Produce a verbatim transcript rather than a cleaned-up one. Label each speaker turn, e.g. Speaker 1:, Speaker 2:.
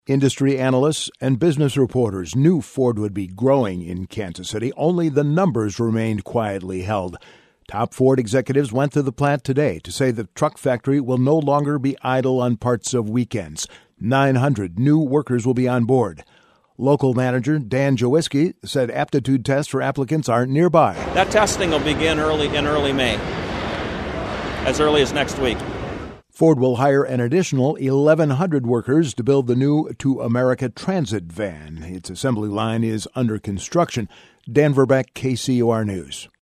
Speaker 1: Industry analysts and business reporters knew Ford would be growing in Kansas City, only the numbers remained quietly held. Top Ford executives went to the plant today to say the truck factory will no longer be idle on parts of weekends. nine hundred new workers will be on board. Local manager Dan Jawiski said aptitude tests for applicants are nearby.
Speaker 2: That testing will begin early in early May, as early as next week.
Speaker 1: Ford will hire an additional eleven hundred workers to build the new To America Transit van. Its assembly line is under construction. Dan Verbeck, K C O R News.